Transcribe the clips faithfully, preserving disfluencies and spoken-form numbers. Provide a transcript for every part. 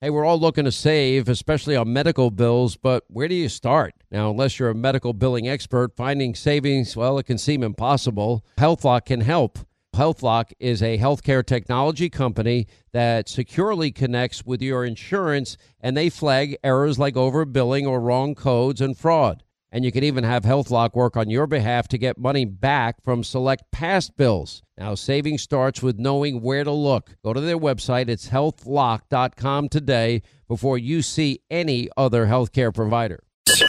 Hey, we're all looking to save, especially on medical bills, but where do you start? Now, unless you're a medical billing expert, finding savings, well, it can seem impossible. HealthLock can help. HealthLock is a healthcare technology company that securely connects with your insurance, and they flag errors like overbilling or wrong codes and fraud. And you can even have HealthLock work on your behalf to get money back from select past bills. Now, saving starts with knowing where to look. Go to their website. It's health lock dot com today before you see any other healthcare provider.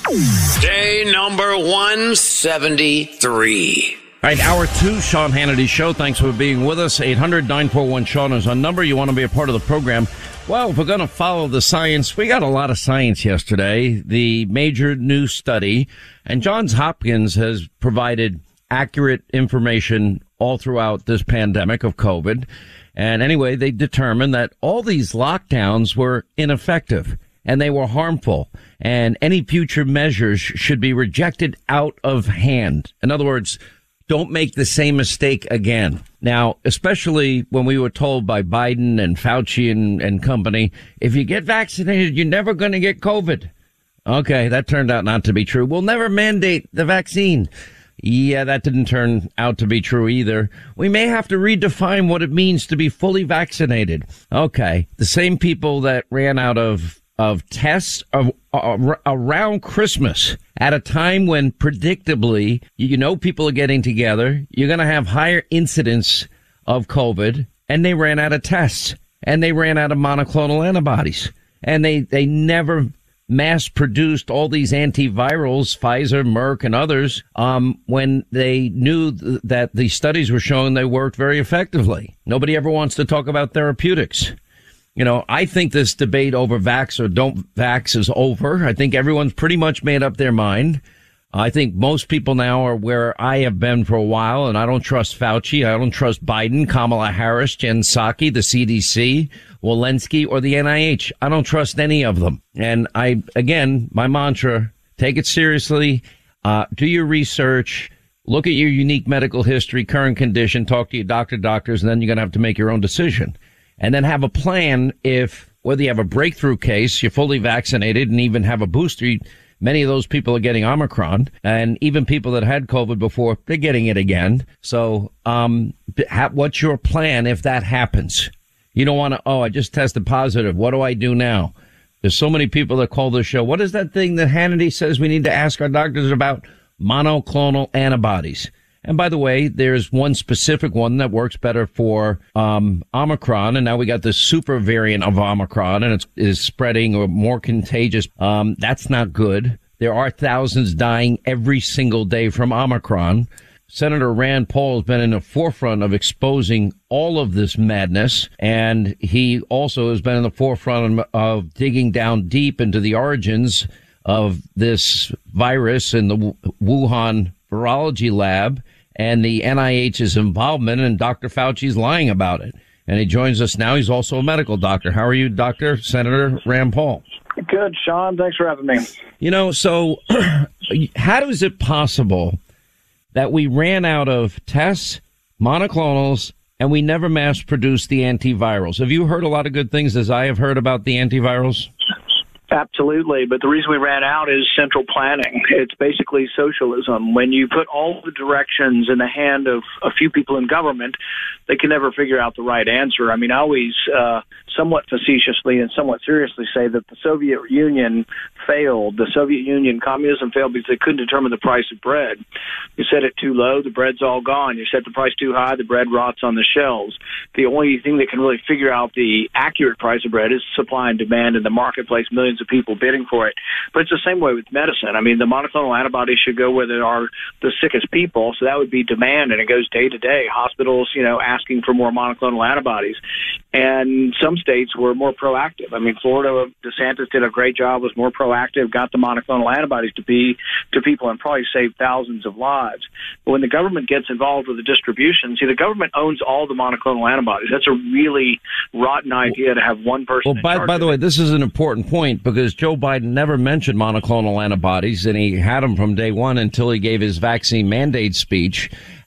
Day number one seventy-three. All right, hour two, Sean Hannity Show. Thanks for being with us. eight hundred nine four one Sean is our number. You want to be a part of the program. Well, if we're going to follow the science, we got a lot of science yesterday. The major new study, and Johns Hopkins has provided accurate information all throughout this pandemic of COVID. And anyway, they determined that all these lockdowns were ineffective and they were harmful, and any future measures should be rejected out of hand. In other words, don't make the same mistake again. Now, especially when we were told by Biden and Fauci and, and company, if you get vaccinated, you're never going to get COVID. Okay, that turned out not to be true. We'll never mandate the vaccine. Yeah, that didn't turn out to be true either. We may have to redefine what it means to be fully vaccinated. Okay, the same people that ran out of of tests of, uh, around Christmas at a time when predictably, you know, people are getting together. You're going to have higher incidence of COVID, and they ran out of tests, and they ran out of monoclonal antibodies, and they, they never mass produced all these antivirals, Pfizer, Merck, and others, um, when they knew th- that the studies were showing they worked very effectively. Nobody ever wants to talk about therapeutics. You know, I think this debate over vax or don't vax is over. I think everyone's pretty much made up their mind. I think most people now are where I have been for a while, and I don't trust Fauci. I don't trust Biden, Kamala Harris, Jen Psaki, the C D C, Walensky, or the N I H. I don't trust any of them. And I, again, my mantra, take it seriously, uh, do your research, look at your unique medical history, current condition, talk to your doctor, doctors, and then you're going to have to make your own decision. And then have a plan if, whether you have a breakthrough case, you're fully vaccinated, and even have a booster. Many of those people are getting Omicron, and even people that had COVID before, they're getting it again. So, um, what's your plan if that happens? You don't want to, oh, I just tested positive. What do I do now? There's so many people that call this show. What is that thing that Hannity says we need to ask our doctors about? Monoclonal antibodies. And by the way, there's one specific one that works better for um Omicron, and now we got this super variant of Omicron, and it's is spreading or more contagious. Um that's not good. There are thousands dying every single day from Omicron. Senator Rand Paul has been in the forefront of exposing all of this madness, and he also has been in the forefront of digging down deep into the origins of this virus in the Wuhan virology lab and the N I H's involvement, and Doctor Fauci's lying about it. And he joins us now. He's also a medical doctor. How are you, Doctor Senator Rand Paul? Good, Sean. Thanks for having me. You know, so how is it possible that we ran out of tests, monoclonals, and we never mass produced the antivirals? Have you heard a lot of good things, as I have heard, about the antivirals? Absolutely, but the reason we ran out is central planning. It's basically socialism. When you put all the directions in the hand of a few people in government, they can never figure out the right answer. I mean, I always uh, somewhat facetiously and somewhat seriously say that the Soviet Union failed. The Soviet Union, communism failed because they couldn't determine the price of bread. You set it too low, the bread's all gone. You set the price too high, the bread rots on the shelves. The only thing that can really figure out the accurate price of bread is supply and demand in the marketplace, millions of people bidding for it. But it's the same way with medicine. I mean, the monoclonal antibodies should go where there are the sickest people, so that would be demand, and it goes day to day. Hospitals, you know, asking for more monoclonal antibodies. And some states were more proactive. I mean, Florida, DeSantis did a great job, was more proactive, got the monoclonal antibodies to be to people and probably saved thousands of lives. But when the government gets involved with the distribution, see, the government owns all the monoclonal antibodies. That's a really rotten idea to have one person. Well, by, by the way, this is an important point because Joe Biden never mentioned monoclonal antibodies, and he had them from day one until he gave his vaccine mandate speech.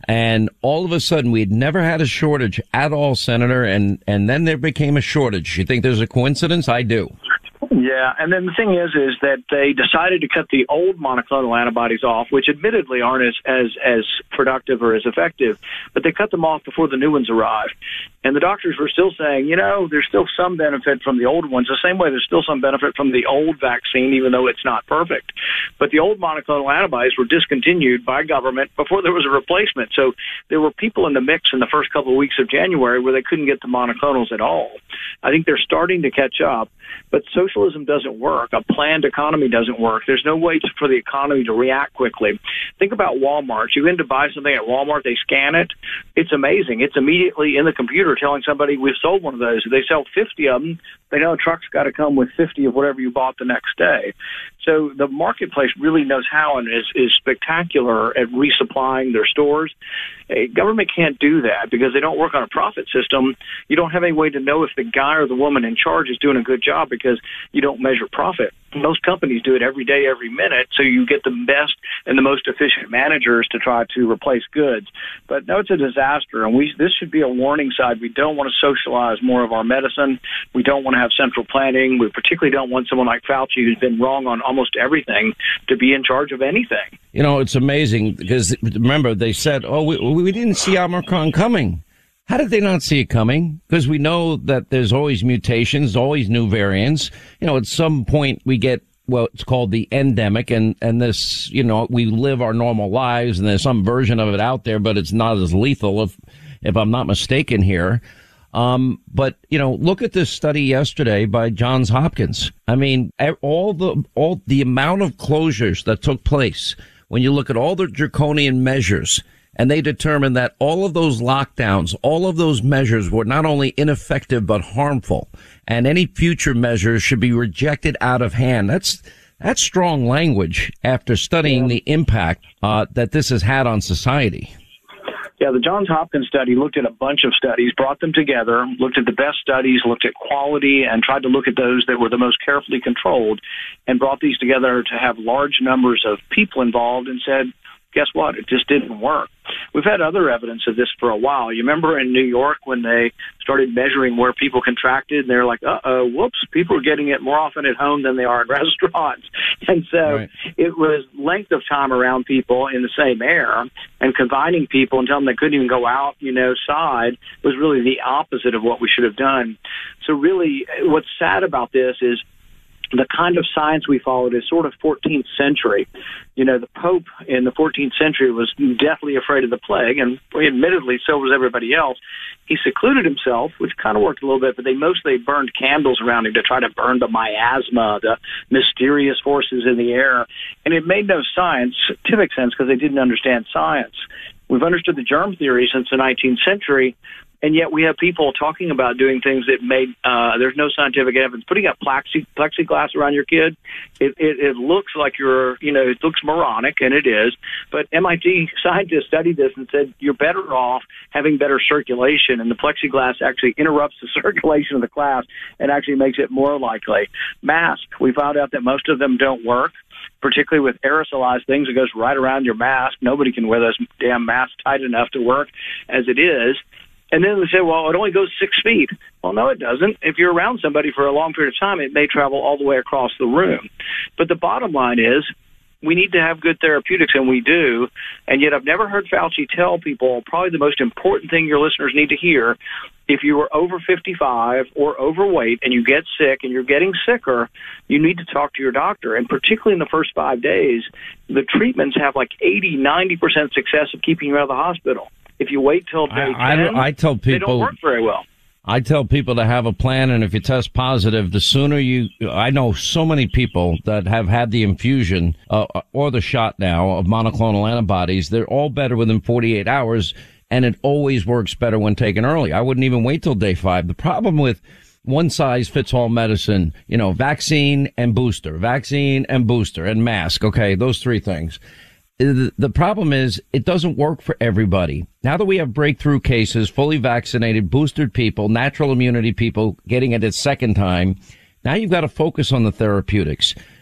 And all of a sudden, we'd never had a shortage at all, Senator, and, and then there became a shortage. You think there's a coincidence? I do. Yeah, and then the thing is, is that they decided to cut the old monoclonal antibodies off, which admittedly aren't as, as, as productive or as effective, but they cut them off before the new ones arrived. And the doctors were still saying, you know, there's still some benefit from the old ones, the same way there's still some benefit from the old vaccine, even though it's not perfect. But the old monoclonal antibodies were discontinued by government before there was a replacement. So there were people in the mix in the first couple of weeks of January where they couldn't get the monoclonals at all. I think they're starting to catch up, but socialism doesn't work. A planned economy doesn't work. There's no way to, for the economy to react quickly. Think about Walmart. You go in to buy something at Walmart, they scan it. It's amazing. It's immediately in the computer telling somebody we've sold one of those. If they sell fifty of them, they know a truck's got to come with fifty of whatever you bought the next day. So the marketplace really knows how and is, is spectacular at resupplying their stores. A government can't do that because they don't work on a profit system. You don't have any way to know if the guy or the woman in charge is doing a good job because you don't measure profit. Most companies do it every day, every minute, so you get the best and the most efficient managers to try to replace goods. But no, it's a disaster, and we this should be a warning sign. We don't want to socialize more of our medicine. We don't want to have central planning. We particularly don't want someone like Fauci, who's been wrong on almost everything, to be in charge of anything. You know, it's amazing because, remember, they said, oh, we, we didn't see Omicron coming. How did they not see it coming? Because we know that there's always mutations, always new variants. You know, at some point we get, well, it's called the endemic, and, and this, you know, we live our normal lives, and there's some version of it out there, but it's not as lethal, if, if I'm not mistaken here. Um, but, you know, look at this study yesterday by Johns Hopkins. I mean, all the, all the amount of closures that took place when you look at all the draconian measures, and they determined that all of those lockdowns, all of those measures were not only ineffective but harmful, and any future measures should be rejected out of hand. That's that's strong language after studying yeah. the impact uh, that this has had on society. Yeah, the Johns Hopkins study looked at a bunch of studies, brought them together, looked at the best studies, looked at quality, and tried to look at those that were the most carefully controlled, and brought these together to have large numbers of people involved and said, guess what? It just didn't work. We've had other evidence of this for a while. You remember in New York when they started measuring where people contracted, and they're like, uh-oh, whoops, people are getting it more often at home than they are in restaurants. And so right. it was length of time around people in the same air, and confining people and telling them they couldn't even go out, you know, side was really the opposite of what we should have done. So really what's sad about this is the kind of science we followed is sort of fourteenth century. You know, the Pope in the fourteenth century was deathly afraid of the plague, and admittedly, so was everybody else. He secluded himself, which kind of worked a little bit, but they mostly burned candles around him to try to burn the miasma, the mysterious forces in the air. And it made no science, scientific sense, because they didn't understand science. We've understood the germ theory since the nineteenth century, and yet we have people talking about doing things that made, uh, there's no scientific evidence. Putting up plexi, plexiglass around your kid, it, it, it looks like you're, you know, it looks moronic, and it is. But M I T scientists studied this and said you're better off having better circulation, and the plexiglass actually interrupts the circulation of the class and actually makes it more likely. Masks, we found out that most of them don't work, particularly with aerosolized things. It goes right around your mask. Nobody can wear those damn masks tight enough to work as it is. And then they say, well, it only goes six feet. Well, no, it doesn't. If you're around somebody for a long period of time, it may travel all the way across the room. But the bottom line is we need to have good therapeutics, and we do. And yet I've never heard Fauci tell people probably the most important thing your listeners need to hear. If you are over fifty-five or overweight and you get sick and you're getting sicker, you need to talk to your doctor. And particularly in the first five days, the treatments have like eighty, ninety percent success of keeping you out of the hospital. If you wait till day I, ten, I, I tell people, they don't work very well. I tell people to have a plan, and if you test positive, the sooner you, I know so many people that have had the infusion uh, or the shot now of monoclonal antibodies. They're all better within forty-eight hours, and it always works better when taken early. I wouldn't even wait till day five. The problem with one size fits all medicine, you know, vaccine and booster, vaccine and booster and mask. Okay. Those three things. The problem is it doesn't work for everybody. Now that we have breakthrough cases, fully vaccinated, boosted people, natural immunity people getting it a second time, now you've got to focus on the therapeutics.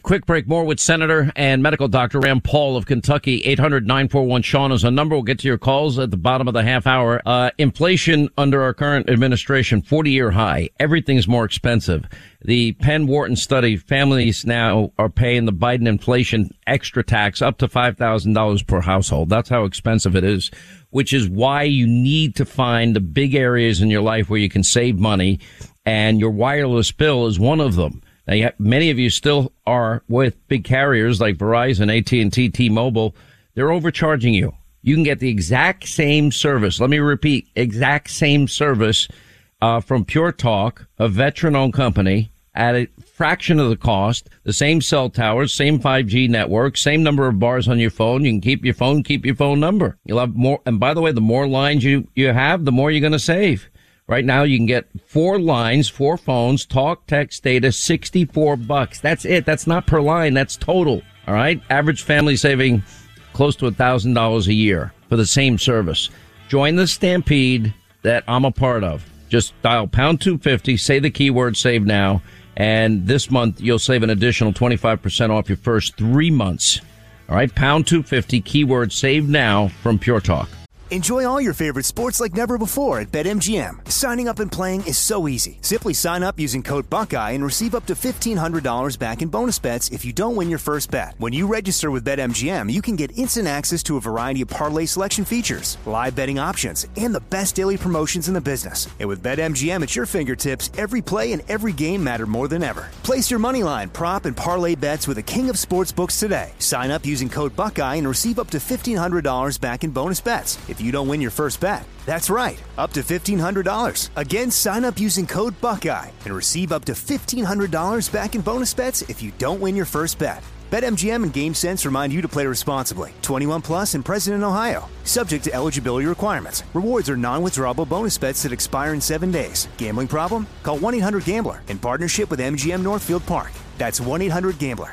Quick break, more with Senator and medical doctor Rand Paul of Kentucky. eight hundred nine four one Sean is our number. We'll get to your calls at the bottom of the half hour. Uh, inflation under our current administration, forty-year high. Everything's more expensive. The Penn Wharton study, families now are paying the Biden inflation extra tax up to five thousand dollars per household. That's how expensive it is, which is why you need to find the big areas in your life where you can save money, and your wireless bill is one of them. Now, many of you still are with big carriers like Verizon, A T and T, T-Mobile. They're overcharging you. You can get the exact same service. Let me repeat, exact same service uh, from Pure Talk, a veteran-owned company, at a fraction of the cost, the same cell towers, same five G network, same number of bars on your phone. You can keep your phone, keep your phone number. You'll have more. And by the way, the more lines you, you have, the more you're going to save. Right now, you can get four lines, four phones, talk, text, data, sixty-four bucks. That's it. That's not per line. That's total. All right. Average family saving close to a thousand dollars a year for the same service. Join the stampede that I'm a part of. Just dial pound two fifty, say the keyword save now. And this month, you'll save an additional twenty-five percent off your first three months. All right. Pound two fifty, keyword save now from Pure Talk. Enjoy all your favorite sports like never before at BetMGM. Signing up and playing is so easy. Simply sign up using code Buckeye and receive up to fifteen hundred dollars back in bonus bets if you don't win your first bet. When you register with BetMGM, you can get instant access to a variety of parlay selection features, live betting options, and the best daily promotions in the business. And with BetMGM at your fingertips, every play and every game matter more than ever. Place your moneyline, prop, and parlay bets with the king of sportsbooks today. Sign up using code Buckeye and receive up to fifteen hundred dollars back in bonus bets if you don't win your first bet. That's right, up to fifteen hundred dollars. Again, sign up using code Buckeye and receive up to fifteen hundred dollars back in bonus bets if you don't win your first bet. BetMGM and GameSense remind you to play responsibly. twenty-one plus and present in Ohio. Subject to eligibility requirements. Rewards are non-withdrawable bonus bets that expire in seven days. Gambling problem? Call one eight hundred gambler in partnership with M G M Northfield Park. That's one eight hundred gambler.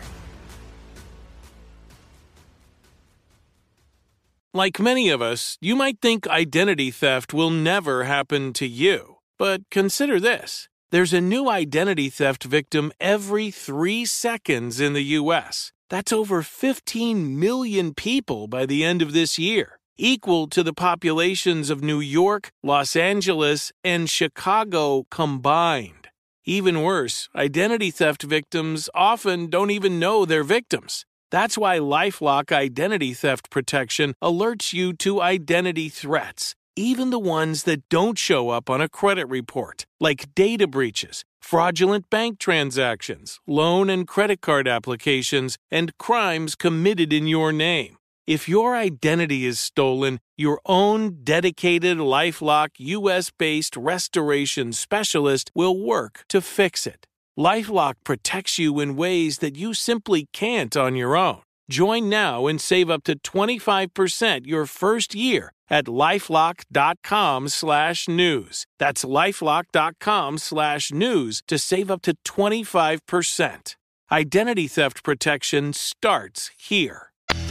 Like many of us, you might think identity theft will never happen to you. But consider this. There's a new identity theft victim every three seconds in the U S. That's over fifteen million people by the end of this year, equal to the populations of New York, Los Angeles, and Chicago combined. Even worse, identity theft victims often don't even know they're victims. That's why LifeLock Identity Theft Protection alerts you to identity threats, even the ones that don't show up on a credit report, like data breaches, fraudulent bank transactions, loan and credit card applications, and crimes committed in your name. If your identity is stolen, your own dedicated LifeLock U S-based restoration specialist will work to fix it. LifeLock protects you in ways that you simply can't on your own. Join now and save up to twenty-five percent your first year at LifeLock.com slash news. That's LifeLock.com slash news to save up to twenty-five percent. Identity theft protection starts here.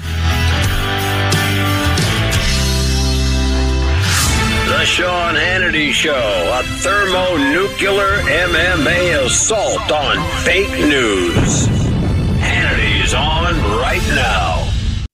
The Sean Hannity Show, a thermonuclear M M A assault on fake news. Hannity's on right now.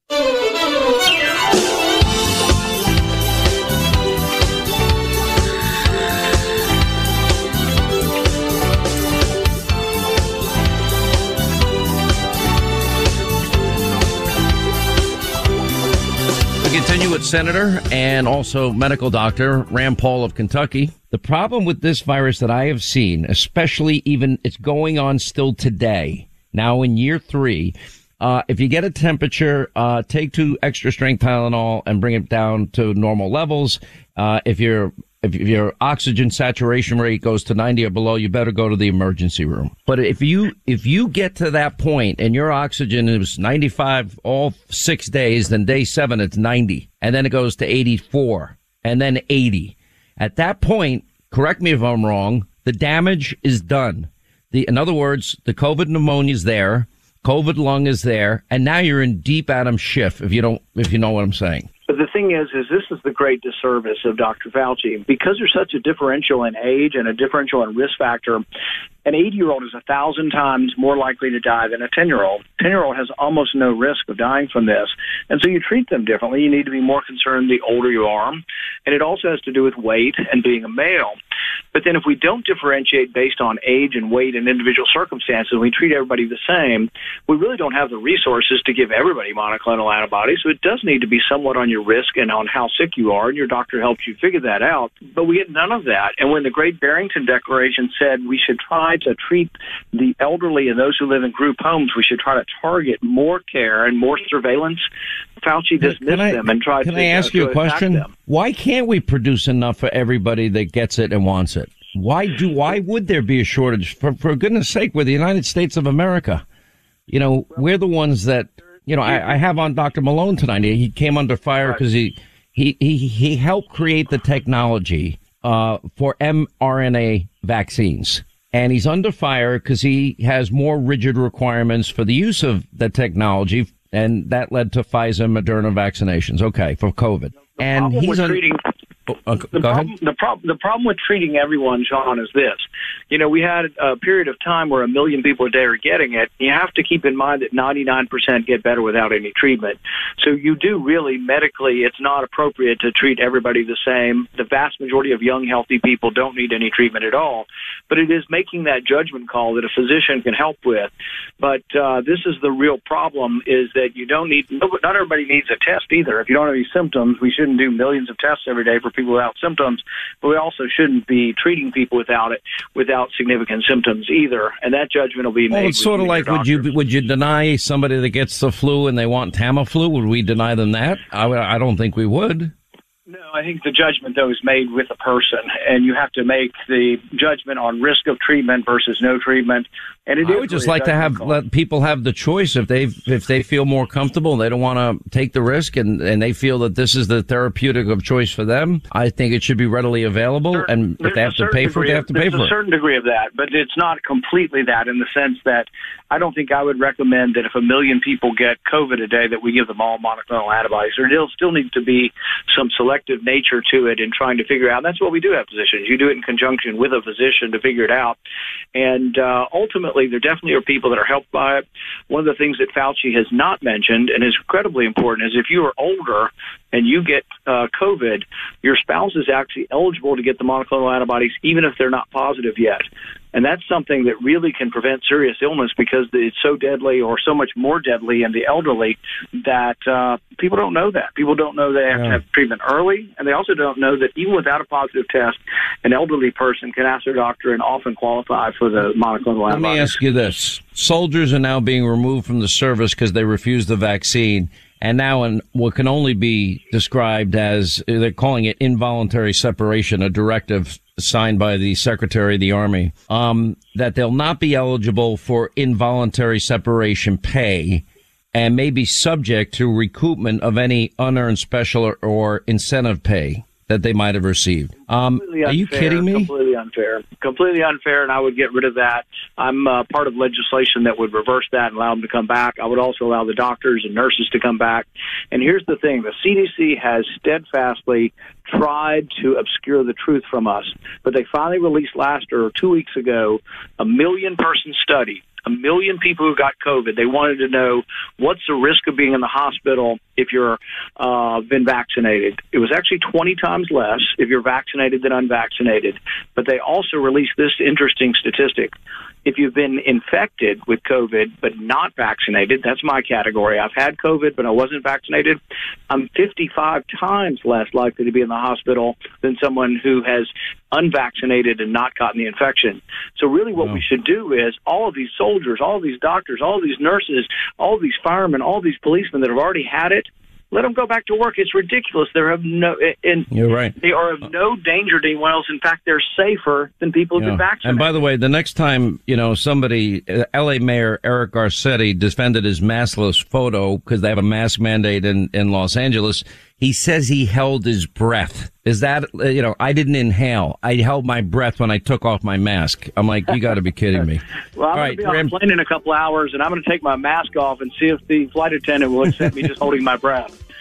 We continue with Senator and also medical doctor Rand Paul of Kentucky. The problem with this virus that I have seen, especially even it's going on still today, now in year three, uh, if you get a temperature, uh, take two extra strength Tylenol and bring it down to normal levels. Uh, if you're If your oxygen saturation rate goes to ninety or below, you better go to the emergency room. But if you if you get to that point and your oxygen is ninety-five all six days, then day seven it's ninety, and then it goes to eighty-four, and then eighty. At that point, correct me if I'm wrong, the damage is done. The in other words, the COVID pneumonia is there, COVID lung is there, and now you're in deep Adam Schiff. If you don't, if you know what I'm saying. But the thing is, is this is the great disservice of Doctor Fauci. Because there's such a differential in age and a differential in risk factor, an eighty-year-old is a thousand times more likely to die than a ten-year-old. ten-year-old has almost no risk of dying from this. And so you treat them differently. You need to be more concerned the older you are. And it also has to do with weight and being a male. But then if we don't differentiate based on age and weight and individual circumstances, we treat everybody the same, we really don't have the resources to give everybody monoclonal antibodies. So it does need to be somewhat on your risk and on how sick you are, and your doctor helps you figure that out. But we get none of that. And when the Great Barrington Declaration said we should try to treat the elderly and those who live in group homes, we should try to target more care and more surveillance, Fauci dismissed I, them and tried can to Can I ask uh, you a question? Them. Why can't we produce enough for everybody that gets it and wants it? Why do? Why would there be a shortage? For, for goodness sake, we're the United States of America. You know, we're the ones that, you know, I, I have on Doctor Malone tonight. He came under fire because he, he, he, he helped create the technology uh, for mRNA vaccines. And he's under fire because he has more rigid requirements for the use of the technology. And that led to Pfizer, Moderna vaccinations. Okay, for COVID. The and he's un- treating. Oh, uh, the, go problem, ahead. the, prob- the problem with treating everyone, Sean, is this. You know, we had a period of time where a million people a day are getting it. You have to keep in mind that ninety-nine percent get better without any treatment. So you do really, medically, it's not appropriate to treat everybody the same. The vast majority of young, healthy people don't need any treatment at all. But it is making that judgment call that a physician can help with. But uh, this is the real problem, is that you don't need, not everybody needs a test either. If you don't have any symptoms, we shouldn't do millions of tests every day for people without symptoms, but we also shouldn't be treating people without it, without significant symptoms either. And that judgment will be made. Well, it's sort of like, would you would you deny somebody that gets the flu and they want Tamiflu? Would we deny them that? I, I don't think we would. No, I think the judgment, though, is made with a person, and you have to make the judgment on risk of treatment versus no treatment. And it I is would just really like to have call. let people have the choice if they if they feel more comfortable, they don't want to take the risk, and, and they feel that this is the therapeutic of choice for them. I think it should be readily available, There, and if they have to pay for it, they have to of, pay for it. There's a certain degree of that, but it's not completely that, in the sense that I don't think I would recommend that if a million people get COVID a day that we give them all monoclonal antibodies. There still still needs to be some selective nature to it in trying to figure out. And that's what we do have physicians. You do it in conjunction with a physician to figure it out. And uh, ultimately, there definitely are people that are helped by it. One of the things that Fauci has not mentioned, and is incredibly important, is if you are older and you get uh, COVID, your spouse is actually eligible to get the monoclonal antibodies even if they're not positive yet. And that's something that really can prevent serious illness, because it's so deadly, or so much more deadly in the elderly, that uh, people don't know that. People don't know they have Yeah. to have treatment early, and they also don't know that even without a positive test, an elderly person can ask their doctor and often qualify for the monoclonal antibodies. Let me ask you this. Soldiers are now being removed from the service because they refused the vaccine. And now in what can only be described as, they're calling it involuntary separation, a directive signed by the Secretary of the Army, um, that they'll not be eligible for involuntary separation pay and may be subject to recoupment of any unearned special or, or incentive pay that they might have received. Um, are you kidding me? Completely unfair. Completely unfair, and I would get rid of that. I'm uh, part of legislation that would reverse that and allow them to come back. I would also allow the doctors and nurses to come back. And here's the thing. The C D C has steadfastly tried to obscure the truth from us, but they finally released last or two weeks ago a million-person study, a million people who got COVID. They wanted to know, what's the risk of being in the hospital if you're uh, been vaccinated. It was actually twenty times less if you're vaccinated than unvaccinated. But they also released this interesting statistic. If you've been infected with COVID but not vaccinated, that's my category. I've had COVID but I wasn't vaccinated. I'm fifty-five times less likely to be in the hospital than someone who has unvaccinated and not gotten the infection. So really what Oh. we should do is, all of these soldiers, all of these doctors, all of these nurses, all of these firemen, all of these policemen that have already had it, let them go back to work. It's ridiculous. They're of no, and You're right. they are of no danger to anyone else. In fact, they're safer than people who've Yeah. been vaccinated. And by the way, the next time, you know, somebody, uh, L A Mayor Eric Garcetti defended his maskless photo because they have a mask mandate in, in Los Angeles. He says he held his breath. Is that, uh, you know, I didn't inhale. I held my breath when I took off my mask. I'm like, you got to be kidding me. Well, I'm All going right, to be on Graham- a plane in a couple hours, and I'm going to take my mask off and see if the flight attendant will accept me just holding my breath.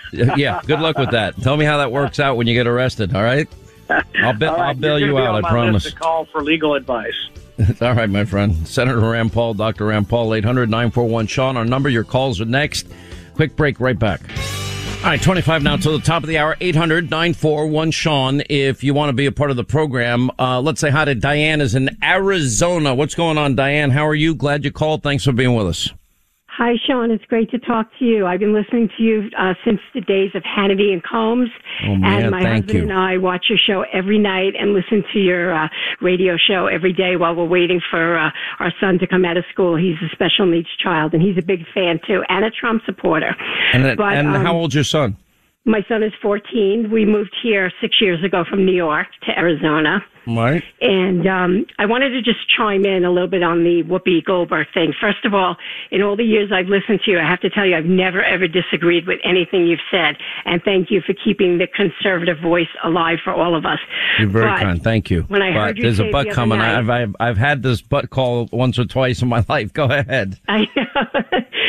Yeah, good luck with that. Tell me how that works out when you get arrested, all right? I'll, bi- all right, I'll bail you're you gonna be out, on I my promise. list to call for legal advice. All right, my friend. Senator Rand Paul, Doctor Rand Paul, eight hundred nine four one Sean. Our number, your calls are next. Quick break, right back. All right, twenty-five now to the top of the hour, eight hundred nine four one Sean. If you want to be a part of the program, uh, let's say hi to Diane is in Arizona. What's going on, Diane? How are you? Glad you called. Thanks for being with us. Hi, Sean. It's great to talk to you. I've been listening to you uh, since the days of Hannity and Combs. Oh, man, and my thank husband you. and I watch your show every night and listen to your uh, radio show every day while we're waiting for uh, our son to come out of school. He's a special needs child, and he's a big fan, too, and a Trump supporter. And, but, and um, how old's your son? My son is fourteen. We moved here six years ago from New York to Arizona. Right. And um, I wanted to just chime in a little bit on the Whoopi Goldberg thing. First of all, in all the years I've listened to you, I have to tell you I've never, ever disagreed with anything you've said. And thank you for keeping the conservative voice alive for all of us. You're very but kind. Thank you. When I but heard you there's say a butt the other coming. night- I've, I've I've had this butt call once or twice in my life. Go ahead. I know.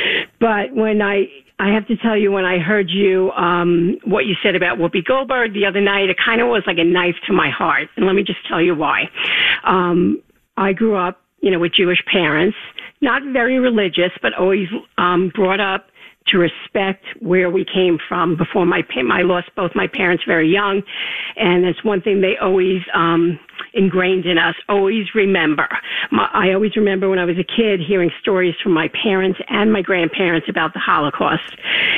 But when I... I have to tell you, when I heard you, um, what you said about Whoopi Goldberg the other night, it kind of was like a knife to my heart. And let me just tell you why. Um, I grew up, you know, with Jewish parents, not very religious, but always um, brought up to respect where we came from. Before my pa- I lost both my parents very young, and it's one thing they always um, ingrained in us. Always remember. My, I always remember when I was a kid hearing stories from my parents and my grandparents about the Holocaust,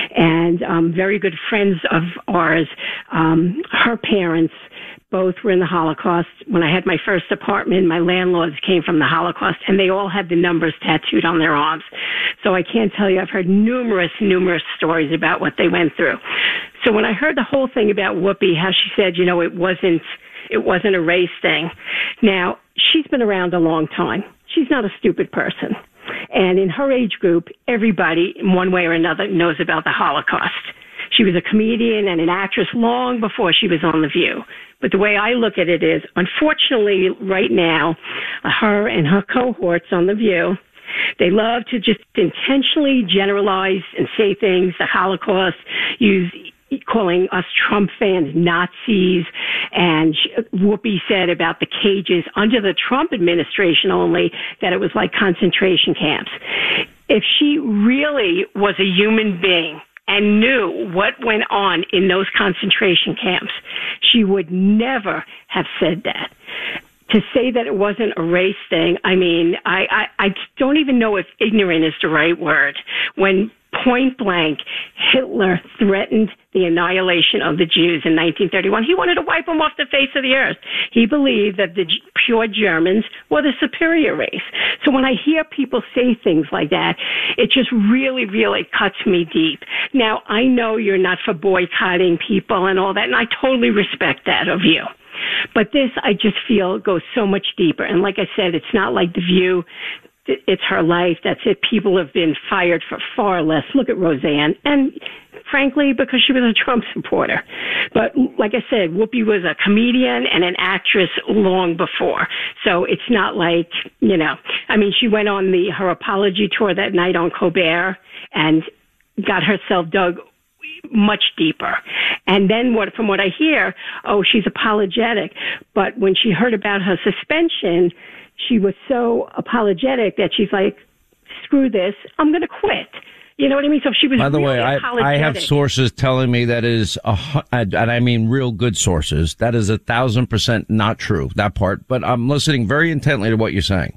and um, very good friends of ours, um, her parents. Both were in the Holocaust. When I had my first apartment, my landlords came from the Holocaust, and they all had the numbers tattooed on their arms. So I can't tell you, I've heard numerous, numerous stories about what they went through. So when I heard the whole thing about Whoopi, how she said, you know, it wasn't, it wasn't a race thing. Now, she's been around a long time. She's not a stupid person. And in her age group, everybody, in one way or another, knows about the Holocaust. She was a comedian and an actress long before she was on The View. But the way I look at it is, unfortunately, right now, her and her cohorts on The View, they love to just intentionally generalize and say things, the Holocaust, use calling us Trump fans Nazis, and Whoopi said about the cages under the Trump administration only that it was like concentration camps. If she really was a human being and knew what went on in those concentration camps, she would never have said that. To say that it wasn't a race thing, I mean, I, I, I don't even know if ignorant is the right word. When point blank, Hitler threatened the annihilation of the Jews in nineteen thirty-one. He wanted to wipe them off the face of the earth. He believed that the pure Germans were the superior race. So when I hear people say things like that, it just really, really cuts me deep. Now, I know you're not for boycotting people and all that, and I totally respect that of you. But this, I just feel, goes so much deeper. And like I said, it's not like The View. It's her life. That's it. People have been fired for far less. Look at Roseanne. And frankly, because she was a Trump supporter. But like I said, Whoopi was a comedian and an actress long before. So it's not like, you know, I mean, she went on the her apology tour that night on Colbert and got herself dug much deeper. And then what, from what I hear, oh, she's apologetic. But when she heard about her suspension, she was so apologetic that she's like, screw this, I'm going to quit. You know what I mean? So she was By the really way, I, apologetic. I have sources telling me that is, a, hu- and I mean real good sources, that is a thousand percent not true, that part. But I'm listening very intently to what you're saying.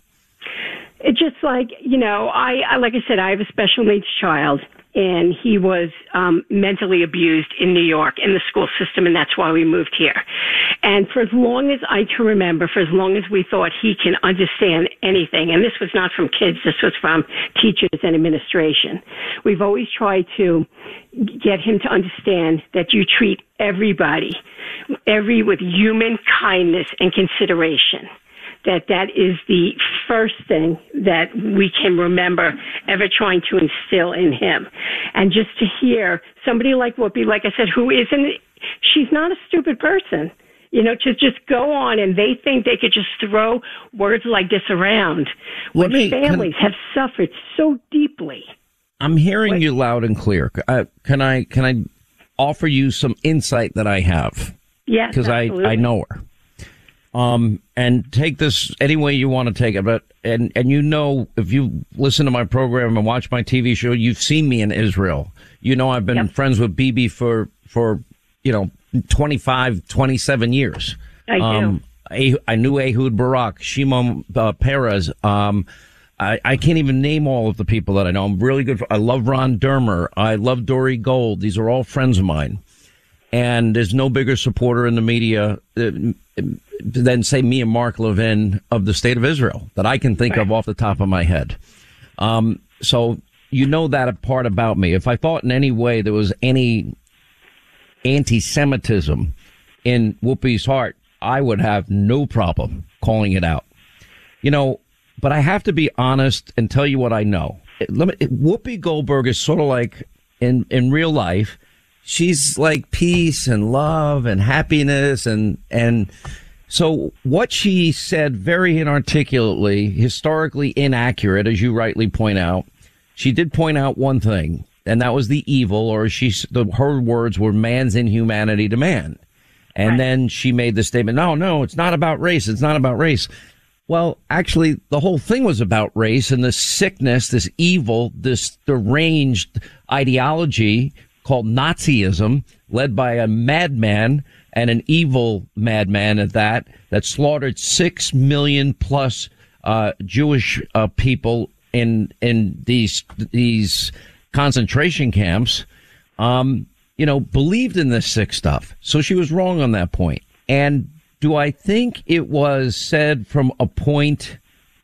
It's just like, you know, I, I like I said, I have a special needs child. And he was um, mentally abused in New York in the school system, and that's why we moved here. And for as long as I can remember, for as long as we thought he can understand anything, and this was not from kids, this was from teachers and administration, we've always tried to get him to understand that you treat everybody, every with human kindness and consideration. That that is the first thing that we can remember ever trying to instill in him. And just to hear somebody like Whoopi, like I said, who isn't, she's not a stupid person, you know, to just go on and they think they could just throw words like this around when Let me- families can- have suffered so deeply. I'm hearing Wait. you loud and clear. Uh, can I, can I offer you some insight that I have. Yes, because I, I know her. Um, and take this any way you want to take it. But, and, and you know, if you listen to my program and watch my T V show, you've seen me in Israel. You know, I've been yep. friends with Bibi for, for, you know, twenty-five, twenty-seven years. I do. Um, I, I knew Ehud Barak, Shimon uh, Peres. Um, I, I can't even name all of the people that I know. I'm really good. For, I love Ron Dermer. I love Dory Gold. These are all friends of mine. And there's no bigger supporter in the media than, say, me and Mark Levin of the State of Israel that I can think right. of off the top of my head. Um, so you know that part about me. If I thought in any way there was any anti-Semitism in Whoopi's heart, I would have no problem calling it out. You know, but I have to be honest and tell you what I know. Let me, Whoopi Goldberg is sort of like in, in real life. She's like peace and love and happiness. And, and so what she said very inarticulately, historically inaccurate, as you rightly point out, she did point out one thing, and that was the evil, or she, the, her words were man's inhumanity to man. And right. then she made the statement, no, no, it's not about race. It's not about race. Well, actually, the whole thing was about race and this sickness, this evil, this deranged ideology called Nazism, led by a madman and an evil madman at that, that slaughtered six million plus uh, Jewish uh, people in in these these concentration camps. Um, you know, believed in this sick stuff. So she was wrong on that point. And do I think it was said from a point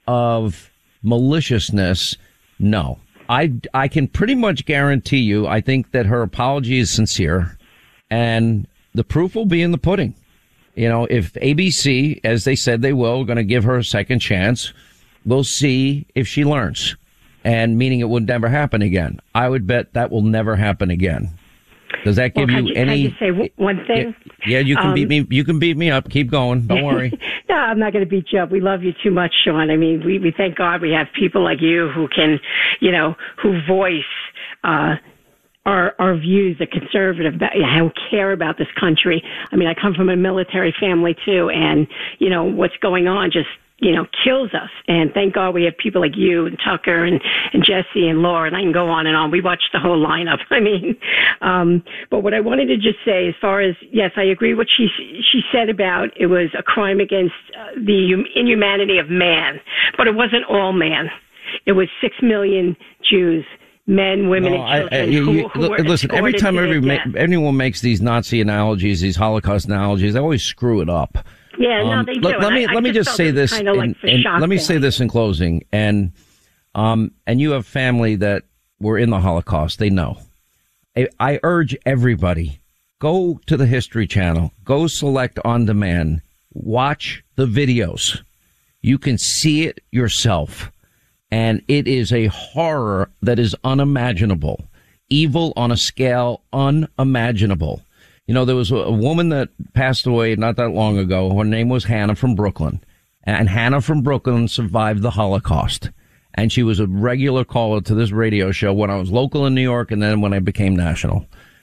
of maliciousness? No. I, I can pretty much guarantee you, I think that her apology is sincere, and the proof will be in the pudding. You know, if A B C, as they said they will, going to give her a second chance, we'll see if she learns, and meaning it would never happen again. I would bet that will never happen again. Does that give well, you, you any? Can I just say one thing? Yeah, yeah you can um, beat me. You can beat me up. Keep going. Don't worry. No, I'm not going to beat you up. We love you too much, Sean. I mean, we, we thank God we have people like you who can, you know, who voice uh, our our views, the conservative, who care about this country. I mean, I come from a military family too, and you know what's going on just. you know, kills us. And thank God we have people like you and Tucker and, and Jesse and Laura, and I can go on and on. We watched the whole lineup. I mean, um, but what I wanted to just say as far as, yes, I agree what she she said about it was a crime against uh, the inhumanity of man, but it wasn't all man. It was six million Jews. Men, women, no, and children. I, I, you, who, who were listen, every time every ma- death. anyone makes these Nazi analogies, these Holocaust analogies, they always screw it up. Yeah, um, no, they do. Let, let me I, let I me just, just say this. Kind of like and, and let me say this in closing. And um, and you have family that were in the Holocaust. They know. I, I urge everybody, go to the History Channel. Go select on demand. Watch the videos. You can see it yourself. And it is a horror that is unimaginable. Evil on a scale unimaginable. You know, there was a, a woman that passed away not that long ago. Her name was Hannah from Brooklyn. And Hannah from Brooklyn survived the Holocaust. And she was a regular caller to this radio show when I was local in New York and then when I became national.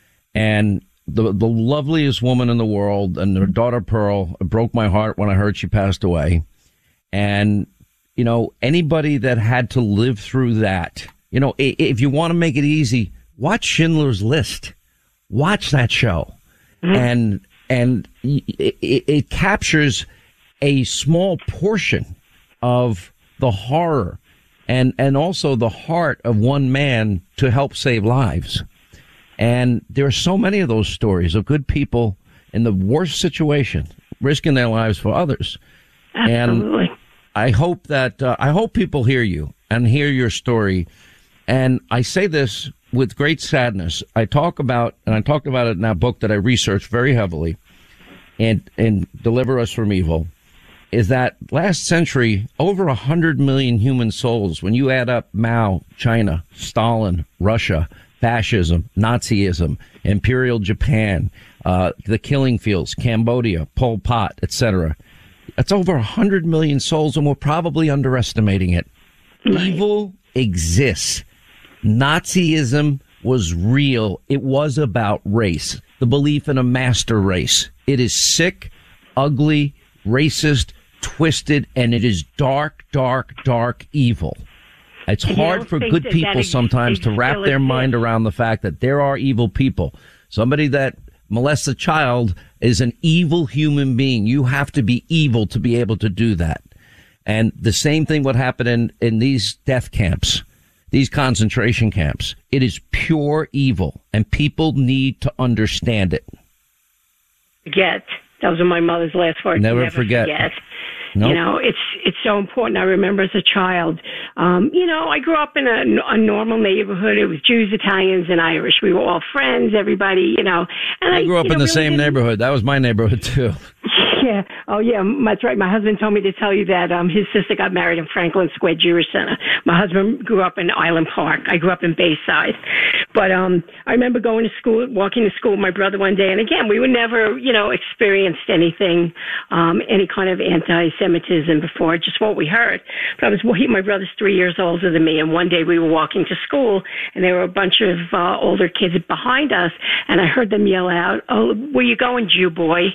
And the the loveliest woman in the world, and her daughter Pearl, it broke my heart when I heard she passed away. And you know, anybody that had to live through that, you know, if you want to make it easy, watch Schindler's List. Watch that show. Mm-hmm. And and it, it captures a small portion of the horror and, and also the heart of one man to help save lives. And there are so many of those stories of good people in the worst situation, risking their lives for others. Absolutely. And I hope that, uh, I hope people hear you and hear your story. And I say this with great sadness. I talk about, and I talked about it in that book that I researched very heavily, and, and Deliver Us from Evil, is that last century, over a hundred million human souls, when you add up Mao, China, Stalin, Russia, fascism, Nazism, Imperial Japan, uh, the killing fields, Cambodia, Pol Pot, et cetera, that's over a hundred million souls, and we're probably underestimating it. Right. Evil exists. Nazism was real, it was about race, the belief in a master race. It is sick, ugly, racist, twisted, and it is dark, dark, dark evil. It's hard for good people sometimes to wrap their mind around the fact that there are evil people. Somebody that molests a child is an evil human being. You have to be evil to be able to do that. And the same thing would happen in, in these death camps, these concentration camps. It is pure evil, and people need to understand it. Forget. Those are my mother's last words. Never, Never forget. forget. Nope. You know, it's it's so important. I remember as a child, um, you know, I grew up in a, a normal neighborhood. It was Jews, Italians, and Irish. We were all friends, everybody, you know. And I, I grew up you know, in the really same didn't... neighborhood. That was my neighborhood, too. Yeah. Oh, yeah. That's right. My husband told me to tell you that um, his sister got married in Franklin Square Jewish Center. My husband grew up in Island Park. I grew up in Bayside. But um, I remember going to school, walking to school with my brother one day. And again, we were never, you know, experienced anything, um, any kind of anti-Semitism before, just what we heard. But I was, he, my brother's three years older than me. And one day we were walking to school and there were a bunch of uh, older kids behind us. And I heard them yell out, "Oh, where you going, Jew boy?"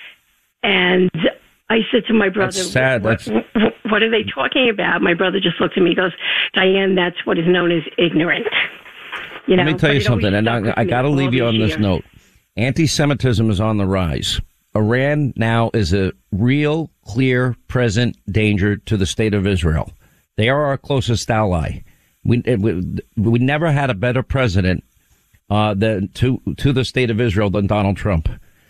And I said to my brother, That's sad. What, That's... what, what are they talking about? My brother just looked at me and goes, "Diane, that's what is known as ignorant." You know, Let me tell you something, and I, I got to leave you on this note. Anti-Semitism is on the rise. Iran now is a real, clear, present danger to the state of Israel. They are our closest ally. We we, we never had a better president uh, than to to the state of Israel than Donald Trump,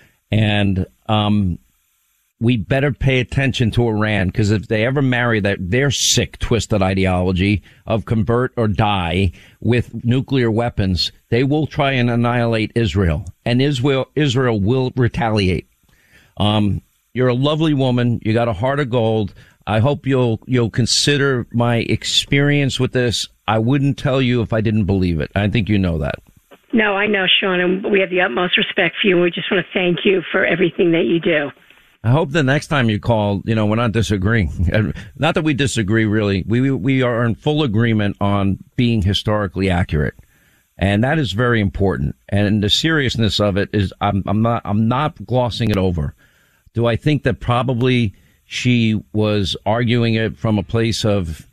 and um. we better pay attention to Iran, because if they ever marry that, their sick, twisted ideology of convert or die with nuclear weapons, they will try and annihilate Israel, and Israel, Israel will retaliate. Um, you're a lovely woman. You got a heart of gold. I hope you'll you'll consider my experience with this. I wouldn't tell you if I didn't believe it. I think you know that. No, I know, Sean, and we have the utmost respect for you. And we just want to thank you for everything that you do. I hope the next time you call, you know, we're not disagreeing. Not that we disagree, really. We we are in full agreement on being historically accurate, and that is very important. And the seriousness of it is, I'm I'm not I'm not glossing it over. Do I think that probably she was arguing it from a place of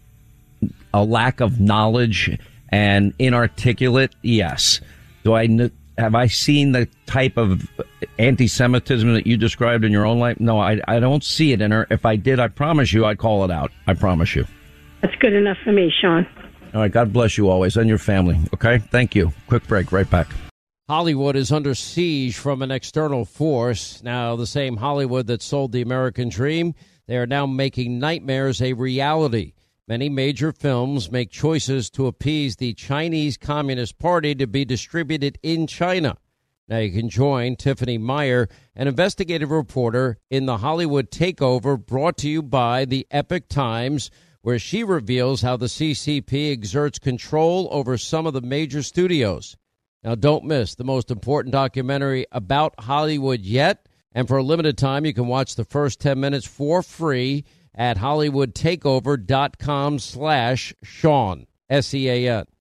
a lack of knowledge and inarticulate? Yes. Do I have I seen the type of anti-Semitism that you described in your own life? No, I, I don't see it in her. If I did, I promise you I'd call it out. I promise you. That's good enough for me, Sean. All right. God bless you always and your family. Okay. Thank you. Quick break. Right back. Hollywood is under siege from an external force. Now, the same Hollywood that sold the American dream, they are now making nightmares a reality. Many major films make choices to appease the Chinese Communist Party to be distributed in China. Now you can join Tiffany Meyer, an investigative reporter in the Hollywood Takeover, brought to you by the Epoch Times, where she reveals how the C C P exerts control over some of the major studios. Now don't miss the most important documentary about Hollywood yet. And for a limited time, you can watch the first ten minutes for free at hollywood takeover dot com slash Sean, S E A N.